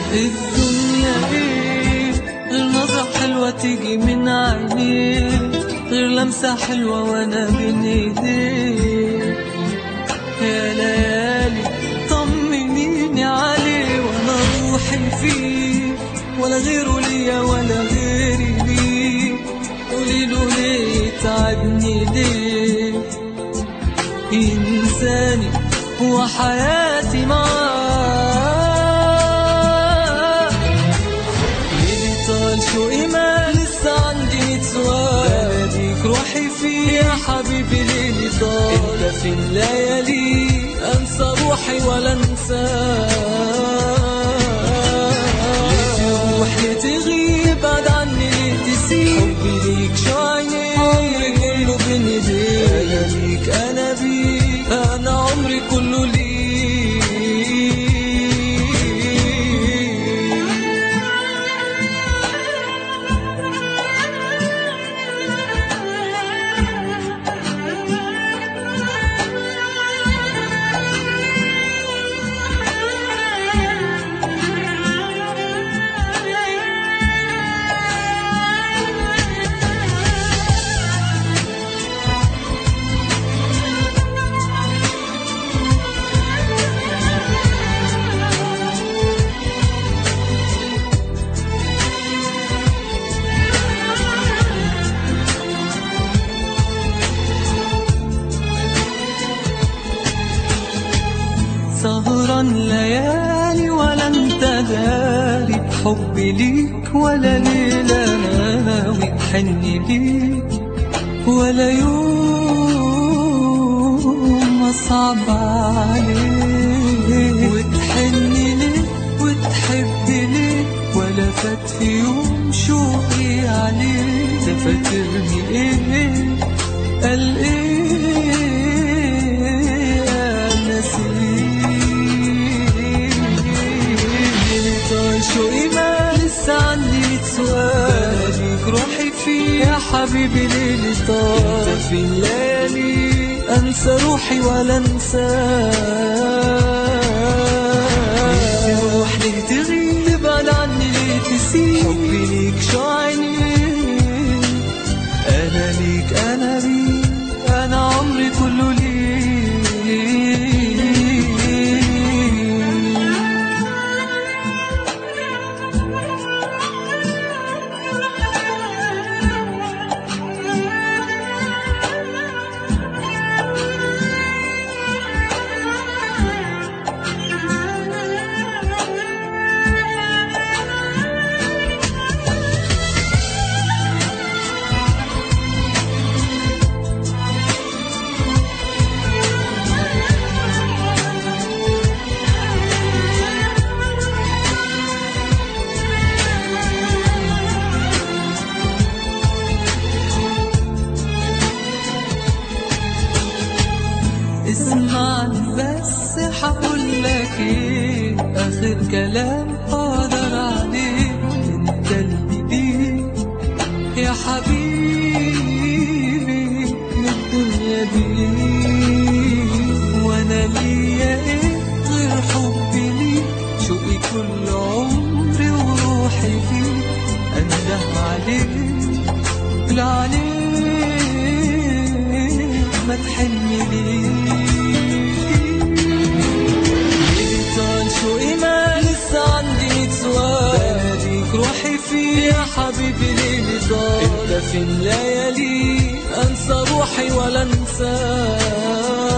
الدنيا ايه غير نظرة حلوة تيجي من عينيك، غير لمسة حلوة وانا بين ايديك. يا ليالي طمنيني عليه وانا روحي فيه، ولا غيره ليا ولا غيري ليه. قوليله ليه تعبني ليه، إنساني وحياتي معاه. ليلي طال شوقي ما لسه عندي 100 سؤال، بناديك روحي فيه يا حبيبي. ليلي طال انت في الليالي انسى روحي ولا انساك. ليه تروح ليه تغيب بعد عني ليه تسيب، حبي ليك شو عيني عمري كله بين ايديك. انا ليك انا بيك انا عمري كله ليك. سهران ليالي ولا انت داري بحبي ليك، ولا ليلة ناوي بحني ليك، ولا يوم أصعب عليك. وتحني ليه وتحبي ليه، ولا فات في يوم شوقي عليك. تفكرني ايه قال ايه انا نسيت. شوقي ما لسه عندي 100 سؤال، بناديك روحي فيه يا حبيبي. ليلي طال انت في الليالي انسى روحي ولا انساك. ليه تروح ليه تغيب تبعد عني ليه تسيب، حبي ليك شو عيني انا ليك انا بيك انا عمري كله ليك. اسمعني بس حقولك ايه اخر كلام اقدر عليه. انت اللي ليك يا حبيبي من الدنيا دي، وانا ليا ايه غير حبي ليك. شوقي كل عمري وروحي فيك، انده عليك لا عليك ما تحني ليك. شوقي ما لسه عندي 100 سؤال، بناديك روحي فيه يا حبيبي. ليلي طال انت في الليالي انسى روحي ولا انساك.